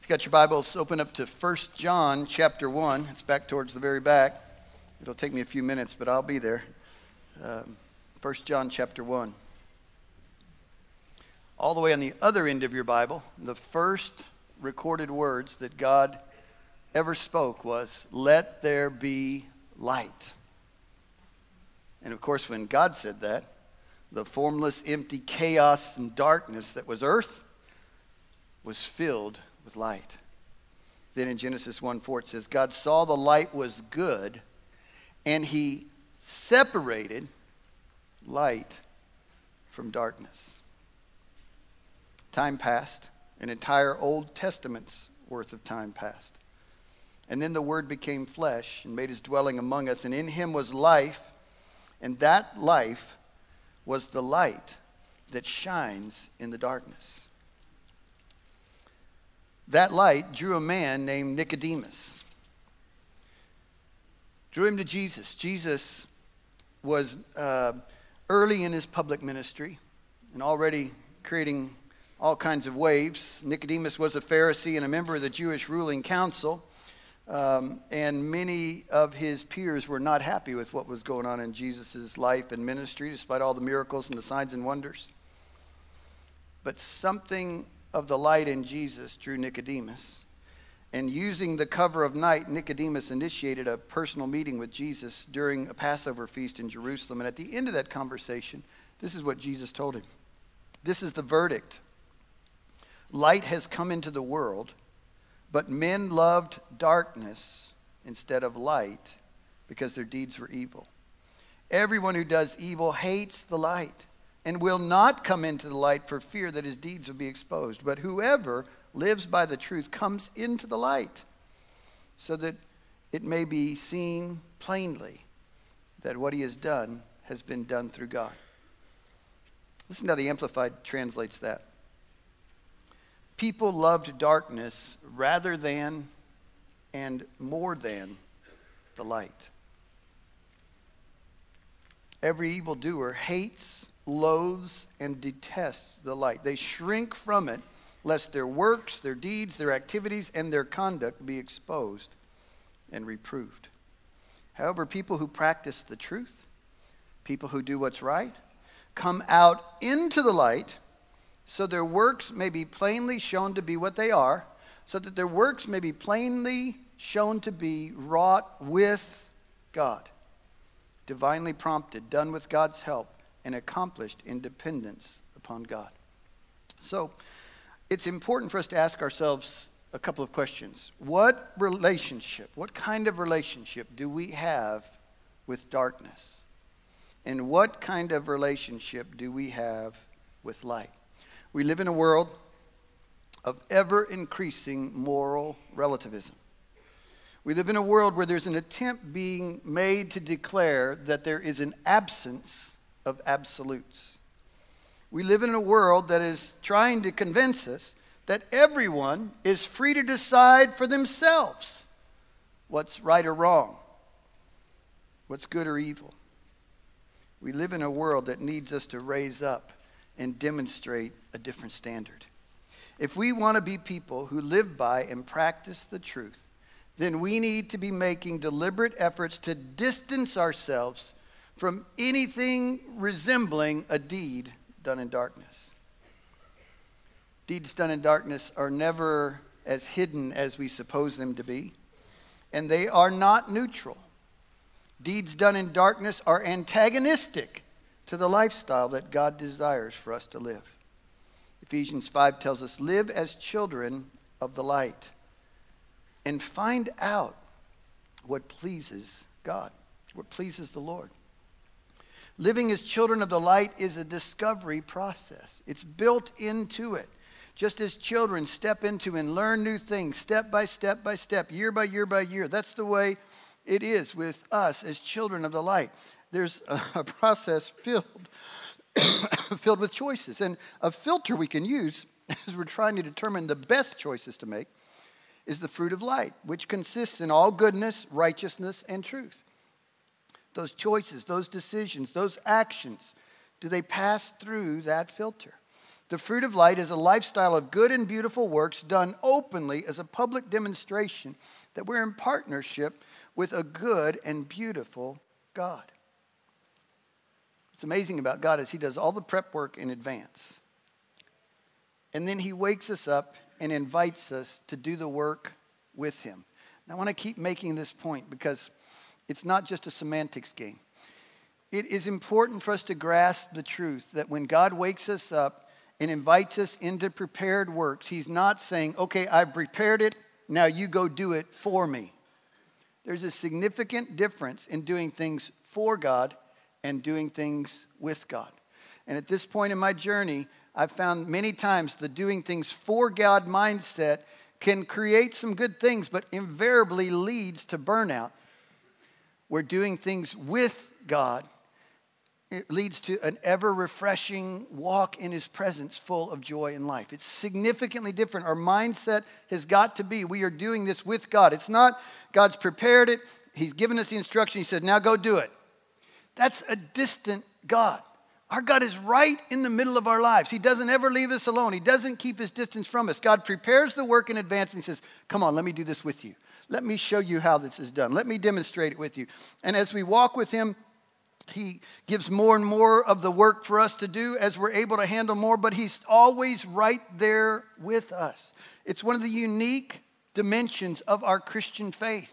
If you got your Bibles, open up to 1 John chapter 1. It's back towards the very back. It'll take me a few minutes, but I'll be there. 1 John chapter 1. All the way on the other end of your Bible, the first recorded words that God ever spoke was, "Let there be light." And of course, when God said that, the formless, empty chaos and darkness that was earth was filled with light. Then in Genesis 1:4 it says, God saw the light was good, and he separated light from darkness. Time passed, an entire Old Testament's worth of time passed. And then the Word became flesh and made his dwelling among us, and in him was life, and that life was the light that shines in the darkness. That light drew a man named Nicodemus. Drew him to Jesus. Jesus was early in his public ministry and already creating all kinds of waves. Nicodemus was a Pharisee and a member of the Jewish ruling council. And many of his peers were not happy with what was going on in Jesus' life and ministry, despite all the miracles and the signs and wonders. But something of the light in Jesus drew Nicodemus. And using the cover of night, Nicodemus initiated a personal meeting with Jesus during a Passover feast in Jerusalem. And at the end of that conversation, this is what Jesus told him. This is the verdict. Light has come into the world, but men loved darkness instead of light because their deeds were evil. Everyone who does evil hates the light and will not come into the light for fear that his deeds will be exposed. But whoever lives by the truth comes into the light so that it may be seen plainly that what he has done has been done through God. Listen to how the Amplified translates that. People loved darkness rather than and more than the light. Every evildoer hates, loathes, and detests the light. They shrink from it lest their works, their deeds, their activities, and their conduct be exposed and reproved. However, people who practice the truth, people who do what's right, come out into the light so their works may be plainly shown to be what they are, so that their works may be plainly shown to be wrought with God, divinely prompted, done with God's help, and accomplished in dependence upon God. So, it's important for us to ask ourselves a couple of questions. What kind of relationship do we have with darkness? And what kind of relationship do we have with light? We live in a world of ever-increasing moral relativism. We live in a world where there's an attempt being made to declare that there is an absence of absolutes. We live in a world that is trying to convince us that everyone is free to decide for themselves what's right or wrong, what's good or evil. We live in a world that needs us to raise up and demonstrate a different standard. If we want to be people who live by and practice the truth, then we need to be making deliberate efforts to distance ourselves from anything resembling a deed done in darkness. Deeds done in darkness are never as hidden as we suppose them to be, and they are not neutral. Deeds done in darkness are antagonistic to the lifestyle that God desires for us to live. Ephesians 5 tells us, live as children of the light and find out what pleases God, what pleases the Lord. Living as children of the light is a discovery process. It's built into it. Just as children step into and learn new things step by step by step, year by year by year. That's the way it is with us as children of the light. There's a process filled with choices. And a filter we can use as we're trying to determine the best choices to make is the fruit of light, which consists in all goodness, righteousness, and truth. Those choices, those decisions, those actions, do they pass through that filter? The fruit of light is a lifestyle of good and beautiful works done openly as a public demonstration that we're in partnership with a good and beautiful God. What's amazing about God is he does all the prep work in advance. And then he wakes us up and invites us to do the work with him. Now, I want to keep making this point because it's not just a semantics game. It is important for us to grasp the truth that when God wakes us up and invites us into prepared works, he's not saying, okay, I've prepared it, now you go do it for me. There's a significant difference in doing things for God and doing things with God. And at this point in my journey, I've found many times the doing things for God mindset can create some good things, but invariably leads to burnout. Where doing things with God, it leads to an ever-refreshing walk in his presence full of joy and life. It's significantly different. Our mindset has got to be, we are doing this with God. It's not God's prepared it. He's given us the instruction. He says, now go do it. That's a distant God. Our God is right in the middle of our lives. He doesn't ever leave us alone. He doesn't keep his distance from us. God prepares the work in advance and he says, come on, let me do this with you. Let me show you how this is done. Let me demonstrate it with you. And as we walk with him, he gives more and more of the work for us to do as we're able to handle more, but he's always right there with us. It's one of the unique dimensions of our Christian faith.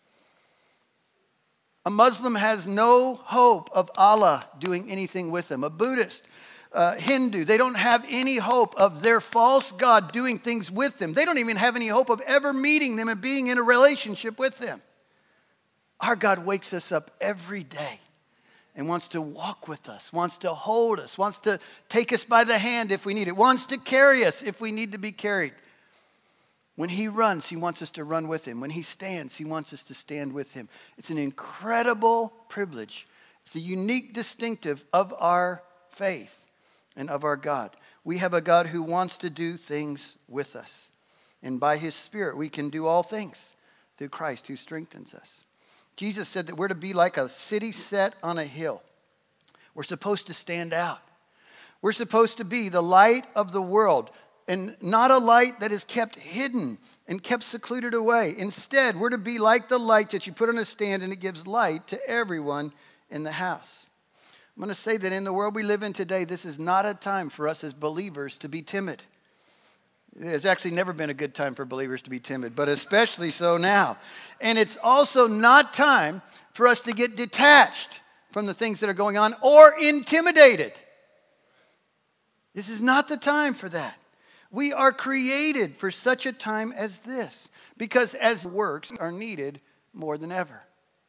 A Muslim has no hope of Allah doing anything with them. A Buddhist, Hindu, they don't have any hope of their false God doing things with them. They don't even have any hope of ever meeting them and being in a relationship with them. Our God wakes us up every day and wants to walk with us, wants to hold us, wants to take us by the hand if we need it, wants to carry us if we need to be carried. When he runs, he wants us to run with him. When he stands, he wants us to stand with him. It's an incredible privilege. It's a unique distinctive of our faith and of our God. We have a God who wants to do things with us. And by his Spirit, we can do all things through Christ who strengthens us. Jesus said that we're to be like a city set on a hill. We're supposed to stand out. We're supposed to be the light of the world. And not a light that is kept hidden and kept secluded away. Instead, we're to be like the light that you put on a stand and it gives light to everyone in the house. I'm going to say that in the world we live in today, this is not a time for us as believers to be timid. It's actually never been a good time for believers to be timid, but especially so now. And it's also not time for us to get detached from the things that are going on or intimidated. This is not the time for that. We are created for such a time as this because as works are needed more than ever.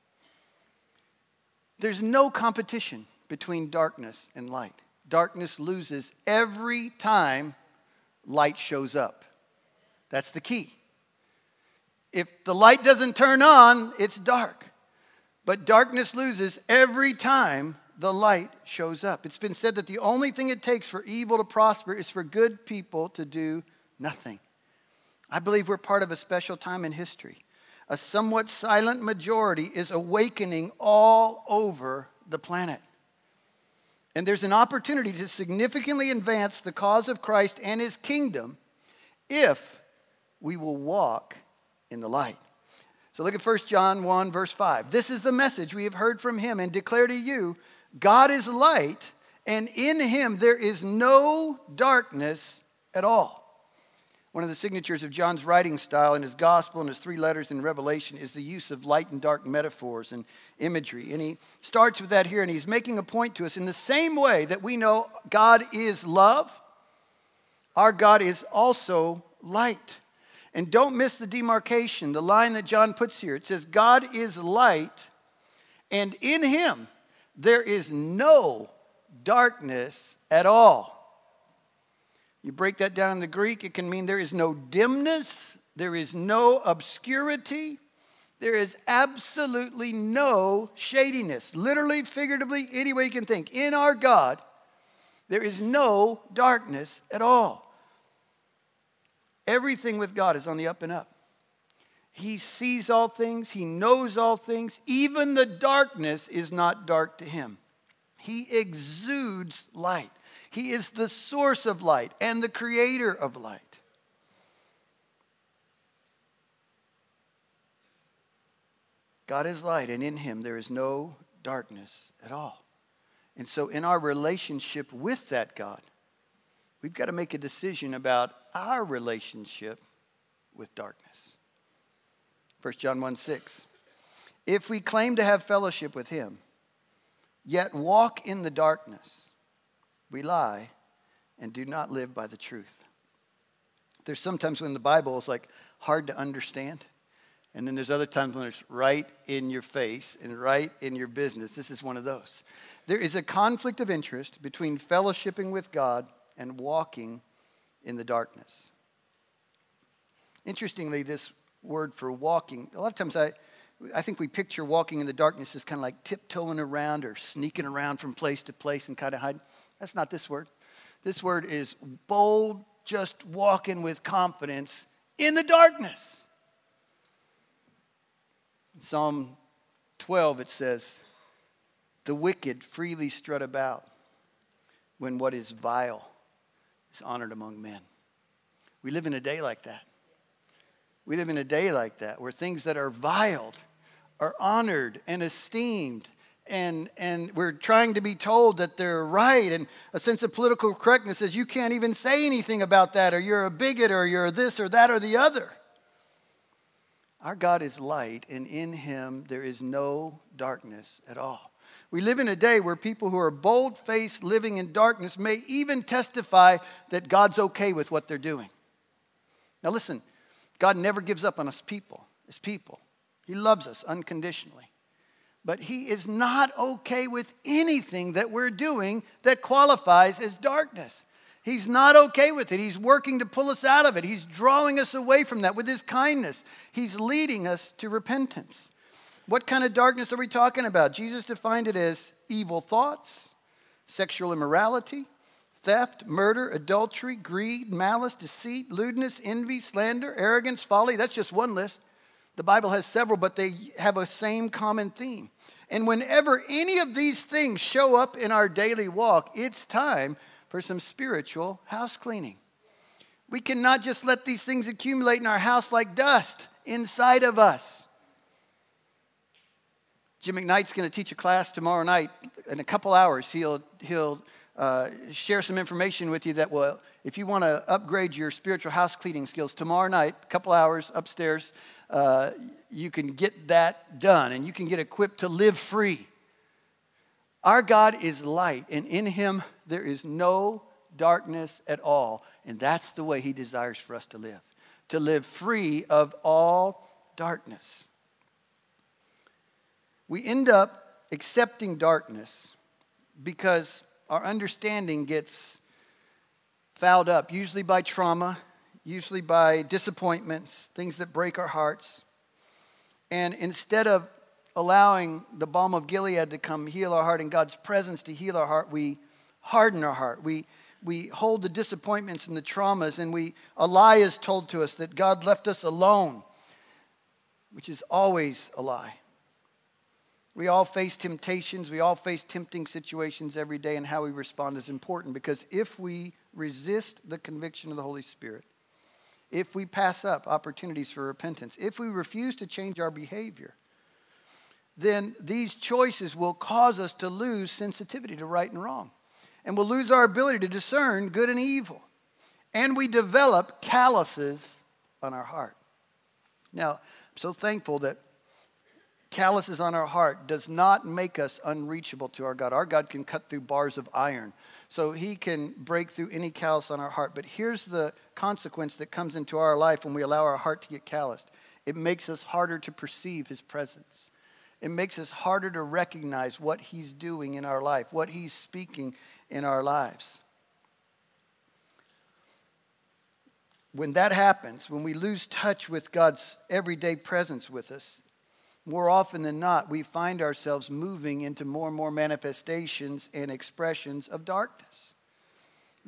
There's no competition between darkness and light. Darkness loses every time light shows up. That's the key. If the light doesn't turn on, it's dark. But darkness loses every time the light shows up. It's been said that the only thing it takes for evil to prosper is for good people to do nothing. I believe we're part of a special time in history. A somewhat silent majority is awakening all over the planet. And there's an opportunity to significantly advance the cause of Christ and his kingdom if we will walk in the light. So look at 1 John 1, verse 5. This is the message we have heard from him and declare to you, God is light, and in him there is no darkness at all. One of the signatures of John's writing style in his gospel and his 3 letters in Revelation is the use of light and dark metaphors and imagery. And he starts with that here, and he's making a point to us in the same way that we know God is love, our God is also light. And don't miss the demarcation, the line that John puts here. It says, God is light, and in him there is no darkness at all. You break that down in the Greek, it can mean there is no dimness, there is no obscurity, there is absolutely no shadiness. Literally, figuratively, any way you can think. In our God, there is no darkness at all. Everything with God is on the up and up. He sees all things. He knows all things. Even the darkness is not dark to him. He exudes light. He is the source of light and the creator of light. God is light, and in him there is no darkness at all. And so in our relationship with that God, we've got to make a decision about our relationship with darkness. 1 John 1:6. If we claim to have fellowship with him, yet walk in the darkness, we lie and do not live by the truth. There's sometimes when the Bible is like hard to understand. And then there's other times when it's right in your face and right in your business. This is one of those. There is a conflict of interest between fellowshipping with God and walking in the darkness. Interestingly, this word for walking, a lot of times I think we picture walking in the darkness as kind of like tiptoeing around or sneaking around from place to place and kind of hiding. That's not this word. This word is bold, just walking with confidence in the darkness. In Psalm 12, it says, the wicked freely strut about when what is vile is honored among men. We live in a day like that. We live in a day like that where things that are vile are honored and esteemed, and we're trying to be told that they're right, and a sense of political correctness says you can't even say anything about that, or you're a bigot, or you're this or that or the other. Our God is light, and in him there is no darkness at all. We live in a day where people who are bold-faced living in darkness may even testify that God's okay with what they're doing. Now listen, God never gives up on us people, as people. He loves us unconditionally. But he is not okay with anything that we're doing that qualifies as darkness. He's not okay with it. He's working to pull us out of it. He's drawing us away from that with his kindness. He's leading us to repentance. What kind of darkness are we talking about? Jesus defined it as evil thoughts, sexual immorality, theft, murder, adultery, greed, malice, deceit, lewdness, envy, slander, arrogance, folly. That's just one list. The Bible has several, but they have a same common theme. And whenever any of these things show up in our daily walk, it's time for some spiritual house cleaning. We cannot just let these things accumulate in our house like dust inside of us. Jim McKnight's going to teach a class tomorrow night. In a couple hours, he'll share some information with you that will, if you want to upgrade your spiritual house cleaning skills, tomorrow night, a couple hours upstairs, you can get that done and you can get equipped to live free. Our God is light, and in him there is no darkness at all. And that's the way he desires for us to live free of all darkness. We end up accepting darkness because our understanding gets fouled up, usually by trauma, usually by disappointments, things that break our hearts. And instead of allowing the balm of Gilead to come heal our heart and God's presence to heal our heart, we harden our heart. We hold the disappointments and the traumas, and a lie is told to us that God left us alone, which is always a lie. We all face temptations. We all face tempting situations every day, and how we respond is important, because if we resist the conviction of the Holy Spirit, if we pass up opportunities for repentance, if we refuse to change our behavior, then these choices will cause us to lose sensitivity to right and wrong. And we'll lose our ability to discern good and evil. And we develop calluses on our heart. Now, I'm so thankful that calluses on our heart does not make us unreachable to our God. Our God can cut through bars of iron. So he can break through any callus on our heart. But here's the consequence that comes into our life when we allow our heart to get calloused. It makes us harder to perceive his presence. It makes us harder to recognize what he's doing in our life, what he's speaking in our lives. When that happens, when we lose touch with God's everyday presence with us, more often than not, we find ourselves moving into more and more manifestations and expressions of darkness.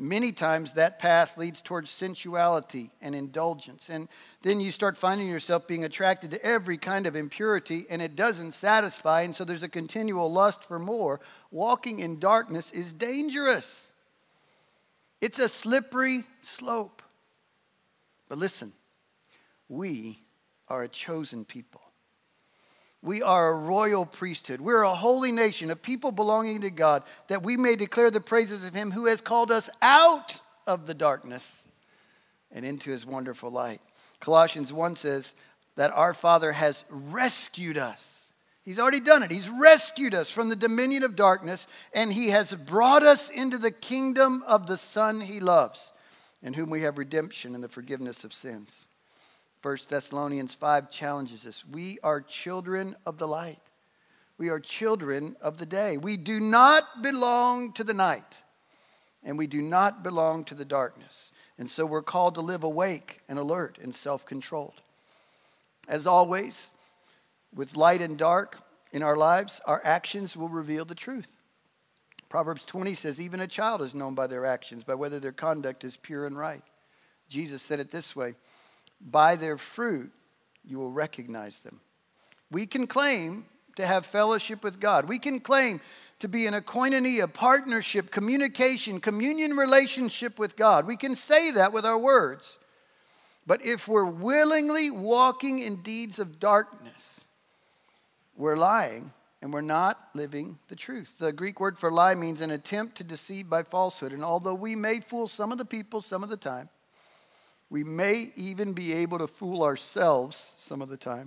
Many times that path leads towards sensuality and indulgence. And then you start finding yourself being attracted to every kind of impurity, and it doesn't satisfy. And so there's a continual lust for more. Walking in darkness is dangerous. It's a slippery slope. But listen, we are a chosen people. We are a royal priesthood. We're a holy nation, a people belonging to God, that we may declare the praises of him who has called us out of the darkness and into his wonderful light. Colossians 1 says that our Father has rescued us. He's already done it. He's rescued us from the dominion of darkness, and he has brought us into the kingdom of the Son he loves, in whom we have redemption and the forgiveness of sins. 1 Thessalonians 5 challenges us. We are children of the light. We are children of the day. We do not belong to the night, and we do not belong to the darkness. And so we're called to live awake and alert and self-controlled. As always, with light and dark in our lives, our actions will reveal the truth. Proverbs 20 says, even a child is known by their actions, by whether their conduct is pure and right. Jesus said it this way, by their fruit, you will recognize them. We can claim to have fellowship with God. We can claim to be in a koinonia, partnership, communication, communion relationship with God. We can say that with our words. But if we're willingly walking in deeds of darkness, we're lying and we're not living the truth. The Greek word for lie means an attempt to deceive by falsehood. And although we may fool some of the people some of the time, we may even be able to fool ourselves some of the time.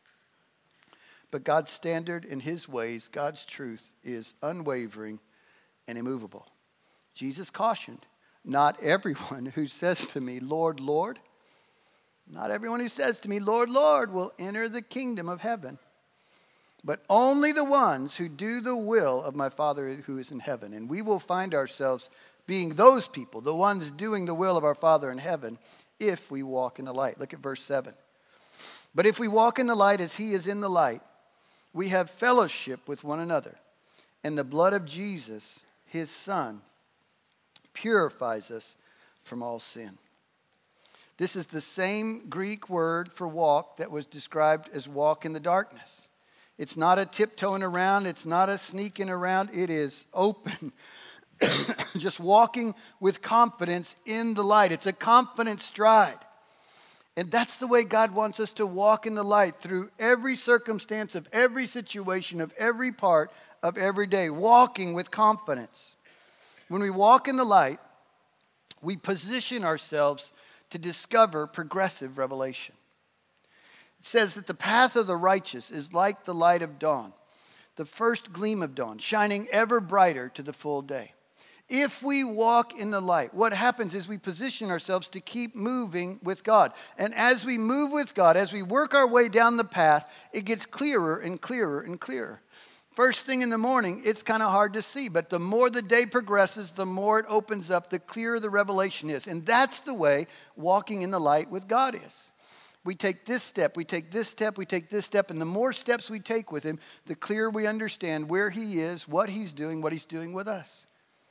But God's standard and his ways, God's truth, is unwavering and immovable. Jesus cautioned, not everyone who says to me, Lord, Lord, not everyone who says to me, Lord, Lord, will enter the kingdom of heaven, but only the ones who do the will of my Father who is in heaven. And we will find ourselves being those people, the ones doing the will of our Father in heaven, if we walk in the light. Look at verse 7. But if we walk in the light as he is in the light, we have fellowship with one another. And the blood of Jesus, his Son, purifies us from all sin. This is the same Greek word for walk that was described as walk in the darkness. It's not a tiptoeing around. It's not a sneaking around. It is open. Just walking with confidence in the light. It's a confident stride. And that's the way God wants us to walk in the light through every circumstance of every situation of every part of every day. Walking with confidence. When we walk in the light, we position ourselves to discover progressive revelation. It says that the path of the righteous is like the light of dawn, the first gleam of dawn, shining ever brighter to the full day. If we walk in the light, what happens is we position ourselves to keep moving with God. And as we move with God, as we work our way down the path, it gets clearer and clearer and clearer. First thing in the morning, it's kind of hard to see, but the more the day progresses, the more it opens up, the clearer the revelation is. And that's the way walking in the light with God is. We take this step, we take this step, we take this step, and the more steps we take with him, the clearer we understand where he is, what he's doing with us.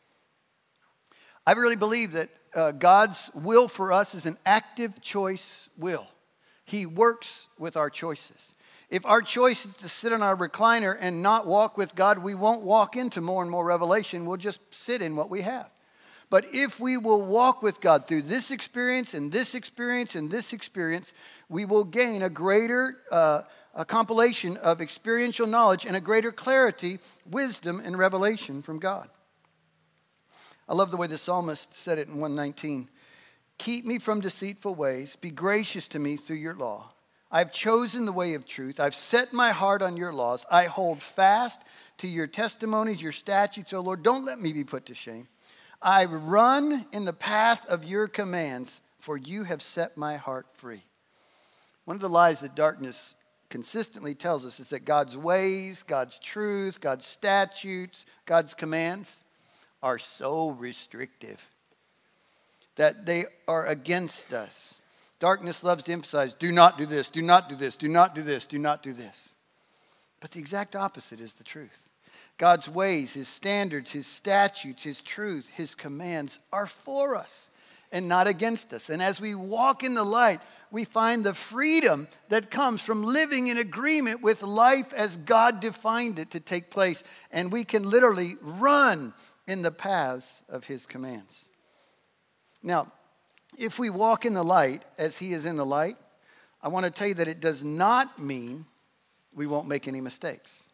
I really believe that God's will for us is an active choice will. He works with our choices. If our choice is to sit on our recliner and not walk with God, we won't walk into more and more revelation. We'll just sit in what we have. But if we will walk with God through this experience and this experience and this experience, we will gain a greater a compilation of experiential knowledge and a greater clarity, wisdom, and revelation from God. I love the way the psalmist said it in 119. Keep me from deceitful ways. Be gracious to me through your law. I've chosen the way of truth. I've set my heart on your laws. I hold fast to your testimonies, your statutes, O Lord. Don't let me be put to shame. I run in the path of your commands, for you have set my heart free. One of the lies that darkness consistently tells us is that God's ways, God's truth, God's statutes, God's commands are so restrictive that they are against us. Darkness loves to emphasize, do not do this, do not do this, do not do this, do not do this. But the exact opposite is the truth. God's ways, his standards, his statutes, his truth, his commands are for us and not against us. And as we walk in the light, we find the freedom that comes from living in agreement with life as God defined it to take place. And we can literally run in the paths of his commands. Now, if we walk in the light as he is in the light, I want to tell you that it does not mean we won't make any mistakes.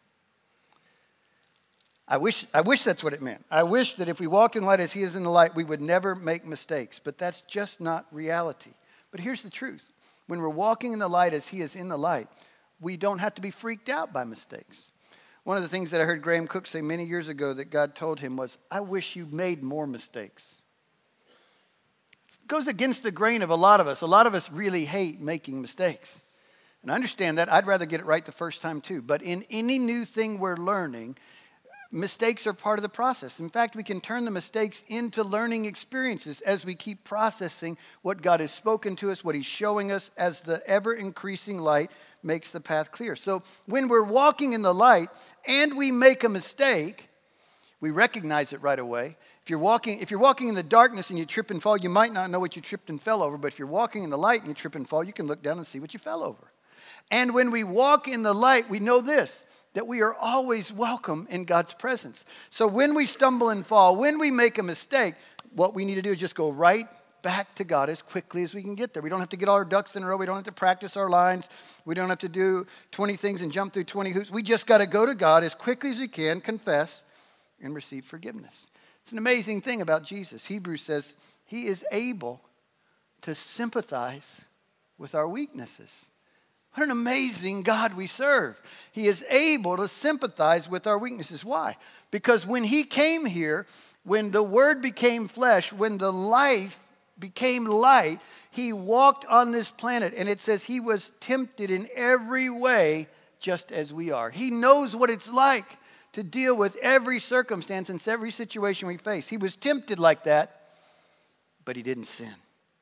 I wish that's what it meant. I wish that if we walked in the light as he is in the light, we would never make mistakes. But that's just not reality. But here's the truth. When we're walking in the light as he is in the light, we don't have to be freaked out by mistakes. One of the things that I heard Graham Cook say many years ago that God told him was, I wish you made more mistakes. It goes against the grain of a lot of us. A lot of us really hate making mistakes. And I understand that. I'd rather get it right the first time too. But in any new thing we're learning, mistakes are part of the process. In fact, we can turn the mistakes into learning experiences as we keep processing what God has spoken to us, what he's showing us as the ever-increasing light makes the path clear. So when we're walking in the light and we make a mistake, we recognize it right away. If you're walking in the darkness and you trip and fall, you might not know what you tripped and fell over. But if you're walking in the light and you trip and fall, you can look down and see what you fell over. And when we walk in the light, we know this, that we are always welcome in God's presence. So when we stumble and fall, when we make a mistake, what we need to do is just go right back to God as quickly as we can get there. We don't have to get all our ducks in a row. We don't have to practice our lines. We don't have to do 20 things and jump through 20 hoops. We just got to go to God as quickly as we can, confess, and receive forgiveness. It's an amazing thing about Jesus. Hebrews says he is able to sympathize with our weaknesses. What an amazing God we serve. He is able to sympathize with our weaknesses. Why? Because when he came here, when the word became flesh, when the life became light, he walked on this planet. And it says he was tempted in every way just as we are. He knows what it's like to deal with every circumstance and every situation we face. He was tempted like that, but he didn't sin.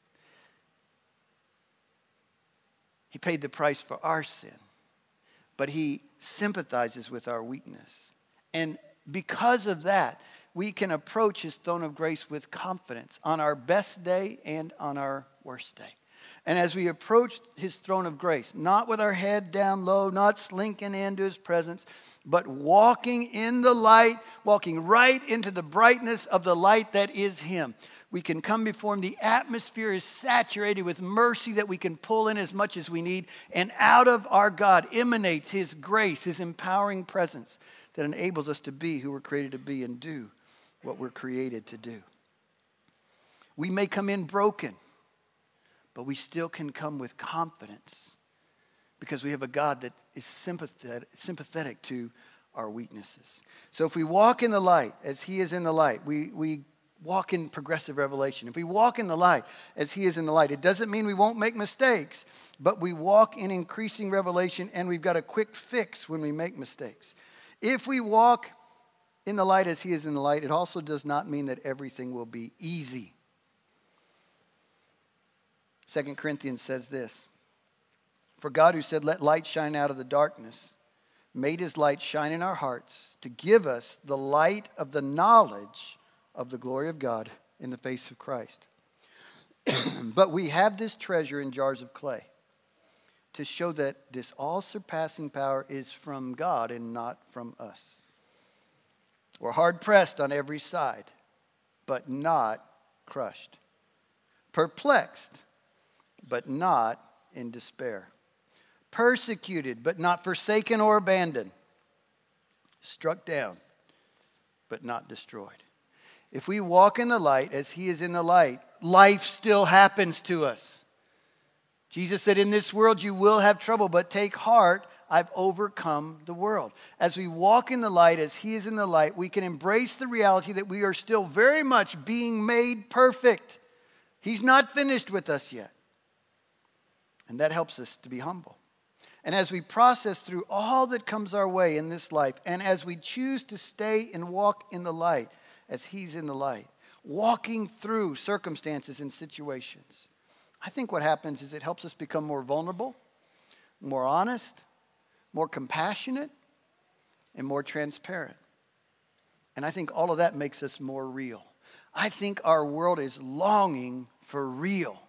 He paid the price for our sin, but he sympathizes with our weakness. And because of that, we can approach his throne of grace with confidence on our best day and on our worst day. And as we approach his throne of grace, not with our head down low, not slinking into his presence, but walking in the light, walking right into the brightness of the light that is him. We can come before him. The atmosphere is saturated with mercy that we can pull in as much as we need. And out of our God emanates his grace, his empowering presence that enables us to be who we're created to be and do what we're created to do. We may come in broken, but we still can come with confidence because we have a God that is sympathetic to our weaknesses. So if we walk in the light as he is in the light, we walk in progressive revelation. If we walk in the light as he is in the light, it doesn't mean we won't make mistakes, but we walk in increasing revelation and we've got a quick fix when we make mistakes. If we walk in the light as he is in the light, it also does not mean that everything will be easy. 2 Corinthians says this, for God who said, let light shine out of the darkness, made his light shine in our hearts to give us the light of the knowledge of the glory of God in the face of Christ. But we have this treasure in jars of clay to show that this all-surpassing power is from God and not from us. We're hard-pressed on every side, but not crushed. Perplexed, but not in despair. Persecuted, but not forsaken or abandoned. Struck down, but not destroyed. If we walk in the light as he is in the light, life still happens to us. Jesus said, in this world you will have trouble, but take heart, I've overcome the world. As we walk in the light as he is in the light, we can embrace the reality that we are still very much being made perfect. He's not finished with us yet. And that helps us to be humble. And as we process through all that comes our way in this life, and as we choose to stay and walk in the light, as he's in the light, walking through circumstances and situations, I think what happens is it helps us become more vulnerable, more honest, more compassionate, and more transparent. And I think all of that makes us more real. I think our world is longing for real.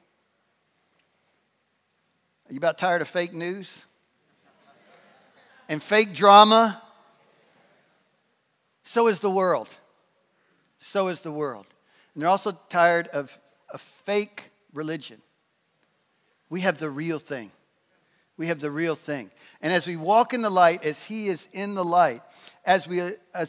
Are you about tired of fake news? And fake drama? So is the world. So is the world. And they're also tired of a fake religion. We have the real thing. We have the real thing. And as we walk in the light, as He is in the light, as we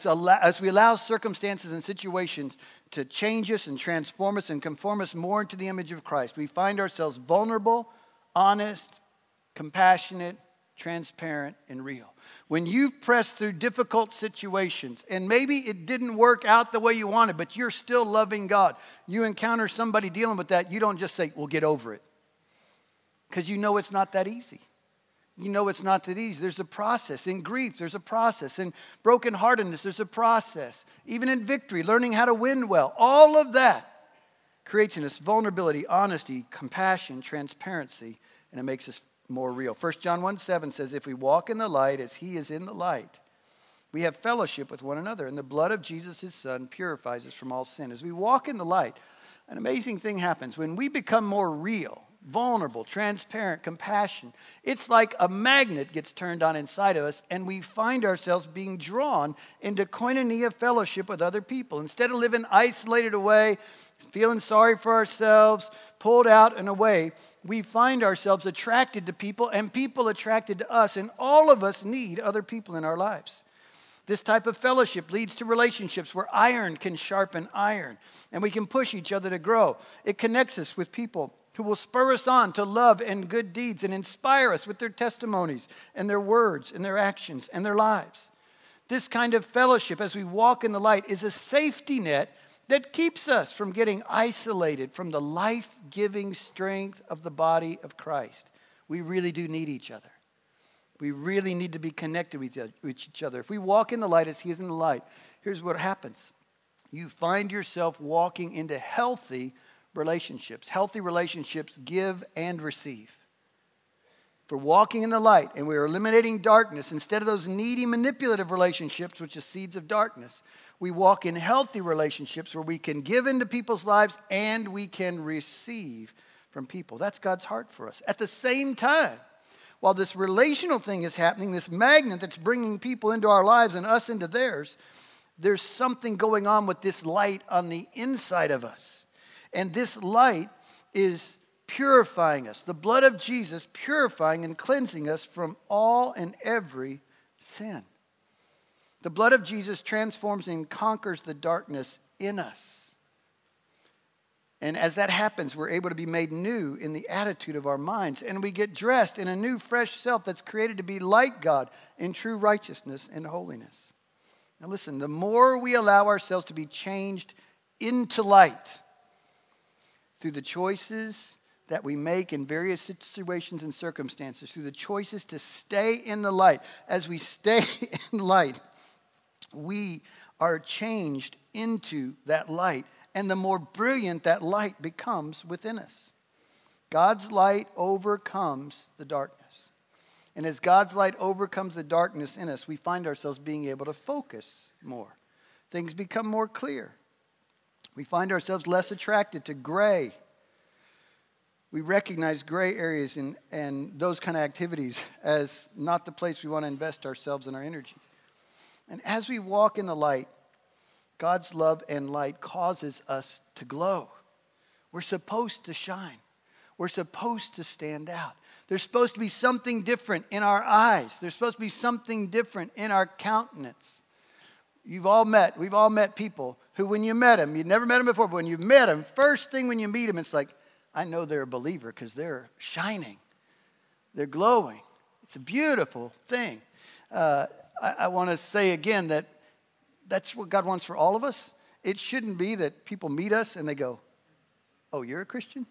allow circumstances and situations to change us and transform us and conform us more into the image of Christ, we find ourselves vulnerable, honest, compassionate, transparent, and real. When you've pressed through difficult situations, and maybe it didn't work out the way you wanted, but you're still loving God, you encounter somebody dealing with that, you don't just say, well, get over it. Because you know it's not that easy. You know it's not that easy. There's a process. In grief, there's a process. In brokenheartedness, there's a process. Even in victory, learning how to win well. All of that creates in us vulnerability, honesty, compassion, transparency, and it makes us more real. 1 John 1:7 says, if we walk in the light as He is in the light, we have fellowship with one another, and the blood of Jesus, His Son, purifies us from all sin. As we walk in the light, an amazing thing happens. When we become more real, vulnerable, transparent, compassion, it's like a magnet gets turned on inside of us, and we find ourselves being drawn into koinonia fellowship with other people. Instead of living isolated away, feeling sorry for ourselves, pulled out and away, we find ourselves attracted to people and people attracted to us, and all of us need other people in our lives. This type of fellowship leads to relationships where iron can sharpen iron, and we can push each other to grow. It connects us with people who will spur us on to love and good deeds and inspire us with their testimonies and their words and their actions and their lives. This kind of fellowship, as we walk in the light, is a safety net that keeps us from getting isolated from the life-giving strength of the body of Christ. We really do need each other. We really need to be connected with each other. If we walk in the light as He is in the light, here's what happens. You find yourself walking into healthy relationships. Healthy relationships give and receive. If we're walking in the light and we're eliminating darkness, instead of those needy, manipulative relationships, which are seeds of darkness, we walk in healthy relationships where we can give into people's lives and we can receive from people. That's God's heart for us. At the same time, while this relational thing is happening, this magnet that's bringing people into our lives and us into theirs, there's something going on with this light on the inside of us. And this light is purifying us. The blood of Jesus purifying and cleansing us from all and every sin. The blood of Jesus transforms and conquers the darkness in us. And as that happens, we're able to be made new in the attitude of our minds. And we get dressed in a new, fresh self that's created to be like God in true righteousness and holiness. Now listen, the more we allow ourselves to be changed into light, through the choices that we make in various situations and circumstances, through the choices to stay in the light. As we stay in light, we are changed into that light, and the more brilliant that light becomes within us. God's light overcomes the darkness. And as God's light overcomes the darkness in us, we find ourselves being able to focus more. Things become more clear. We find ourselves less attracted to gray. We recognize gray areas and those kind of activities as not the place we want to invest ourselves and our energy. And as we walk in the light, God's love and light causes us to glow. We're supposed to shine. We're supposed to stand out. There's supposed to be something different in our eyes. There's supposed to be something different in our countenance. We've all met people who, when you met them, you'd never met them before, but when you met them, first thing when you meet them, it's like, I know they're a believer because they're shining. They're glowing. It's a beautiful thing. I want to say again that that's what God wants for all of us. It shouldn't be that people meet us and they go, oh, you're a Christian?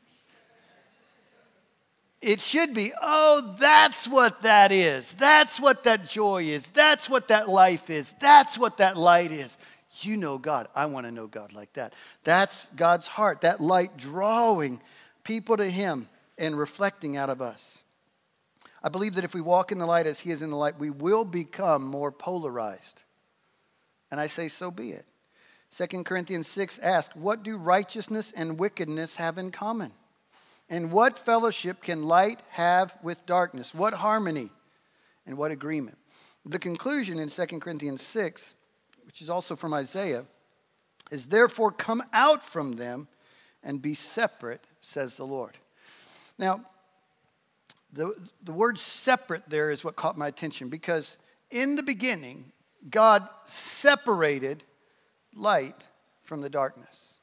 It should be, oh, that's what that is. That's what that joy is. That's what that life is. That's what that light is. You know God. I want to know God like that. That's God's heart, that light drawing people to Him and reflecting out of us. I believe that if we walk in the light as He is in the light, we will become more polarized. And I say, so be it. 2 Corinthians 6 asks, what do righteousness and wickedness have in common? And what fellowship can light have with darkness? What harmony and what agreement? The conclusion in 2 Corinthians 6, which is also from Isaiah, is therefore come out from them and be separate, says the Lord. Now, the word separate there is what caught my attention, because in the beginning, God separated light from the darkness.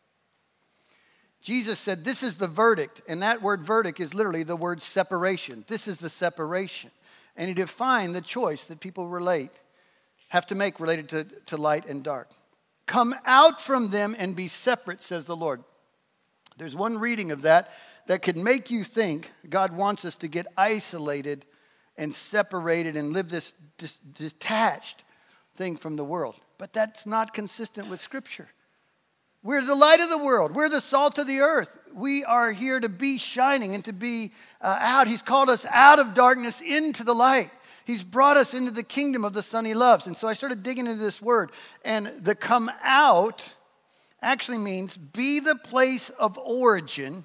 Jesus said, this is the verdict, and that word verdict is literally the word separation. This is the separation. And he defined the choice that people have to make related to light and dark. Come out from them and be separate, says the Lord. There's one reading of that could make you think God wants us to get isolated and separated and live this detached thing from the world. But that's not consistent with Scripture. We're the light of the world. We're the salt of the earth. We are here to be shining and to be out. He's called us out of darkness into the light. He's brought us into the kingdom of the Son he loves. And so I started digging into this word. And the come out actually means be the place of origin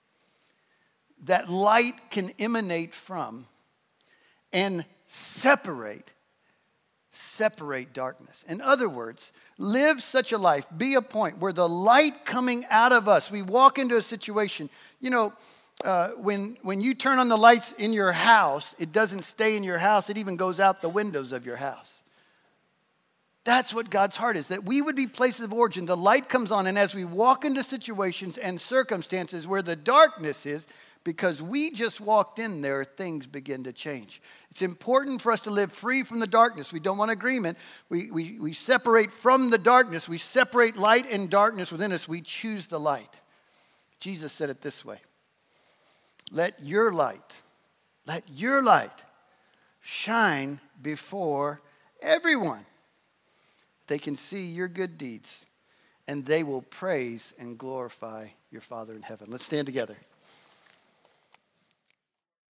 that light can emanate from and separate darkness. In other words, live such a life, be a point where the light coming out of us, we walk into a situation, when you turn on the lights in your house, it doesn't stay in your house, it even goes out the windows of your house. That's what God's heart is, that we would be places of origin. The light comes on, and as we walk into situations and circumstances where the darkness is, because we just walked in there, things begin to change. It's important for us to live free from the darkness. We don't want agreement. We separate from the darkness. We separate light and darkness within us. We choose the light. Jesus said it this way. Let your light shine before everyone. They can see your good deeds, and they will praise and glorify your Father in heaven. Let's stand together.